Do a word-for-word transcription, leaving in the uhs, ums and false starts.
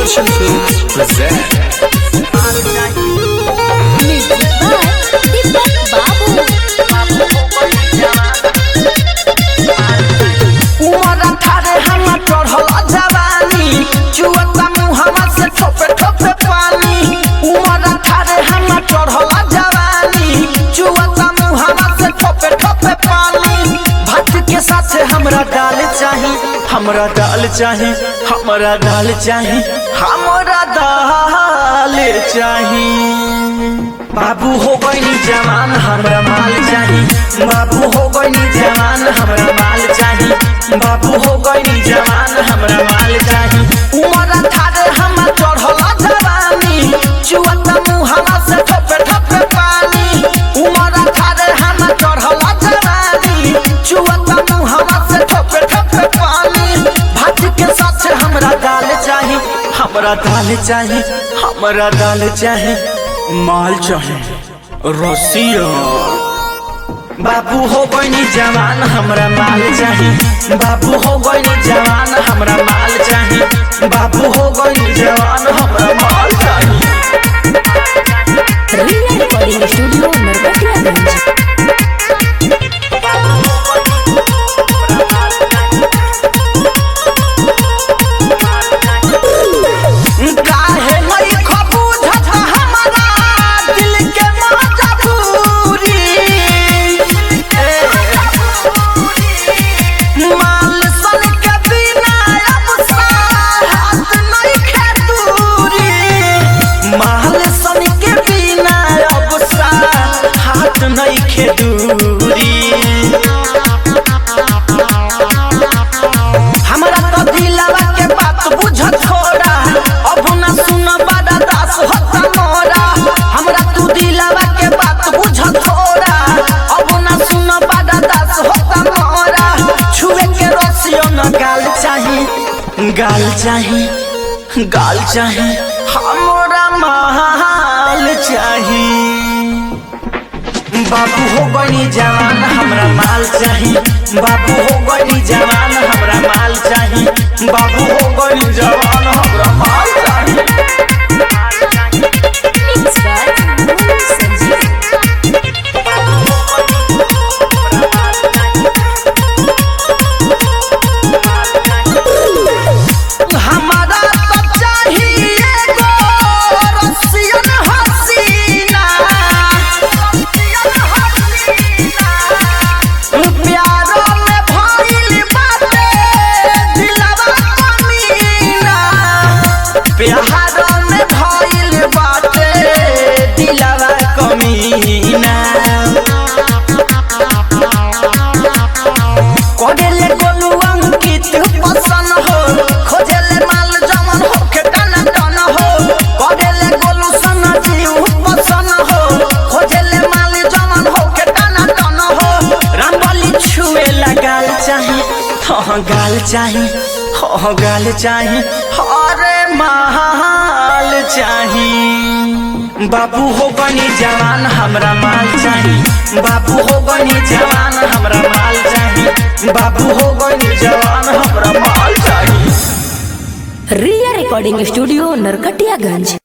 Action Films present Music by Deepak Babu. उमरा थारे हम चढ़ल जवानी चुअता मुहवा से ठोपे ठोपे पानी उमरा थारे हम चढ़ल जवानी चुअता मुहवा से ठोपे ठोपे पानी भात के साथ हमरा दाल चाही हमरा दाल चाही हमरा दाल चाही हमरा दाल चाही बाबू हो गई जवान हमरा माल चाही बाबू हो गई जवान हमरा माल चाही बाबू हो गई जवान हमरा माल चाही उमरा थारे हम चढ़ल जवानी चुअता मुहवा से ठोपे ठोपे पानी उमरा थारे हम चढ़ल जवानी चुअता मुहवा से ठोपे ठोपे पानी भात के साथ हमरा दाल चाही हमरा दाल चाही हमरा दाल चाही माल चाही रसिया बाबू हो गई जवान हमरा माल चाही बाबू हो गई जवान हमरा माल चाही बाबू हो गई जवान हमरा माल चाही Real Recording Studio Narkatiyaganj. काहे नहीं खबूझत हमरा दिल के मजबूरी माल सन के बिना अब साहत नहीं खेतूरी माल सन के बिना अब साहत नहीं खेतूरी हमरा तो दिलवा के बात बुझत छोड़ा अब न सुन बड़ा दास होता मोरा हमरा तू दिलवा के बात बुझत छोड़ा अब न सुन बड़ा दास होता मोरा छुए के रसियो न गाल चाही गाल चाही गाल चाही हमरा माल चाही बाबू हो गई जवान हमरा माल चाही बाबू हो गई जवान हमरा माल चाही बाबू हो गई जवान हमरा माल चाही Mix by Mohan Sanjeev. हमरा तो चाहिए गो रसियन हसीना प्यारो में भइल बाटे दिलवा कमीना प्यारो में भइल बाटे दिलवा कमीना कोडेले गोलू अंकित पसंद हो खोजेले माल जमन हो के टन टन हो कोडेले गोलू सना जीव पसंद हो खोजेले माल जमन हो के टन टन हो रामबली छुए लगाल चाही हाँ गाल चाही हाँ गाल चाही हरे माल चाही बाबू हो गई जवान हमरा माल चाही बाबू हो गई जवान हमरा माल चाही बाबू हो गई जवान हमरा माल चाही Real Recording Studio Narkatiyaganj.